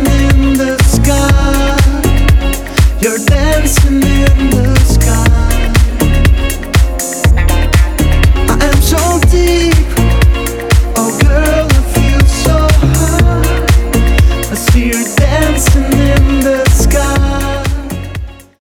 in the sky. You're dancing in the sky. I am so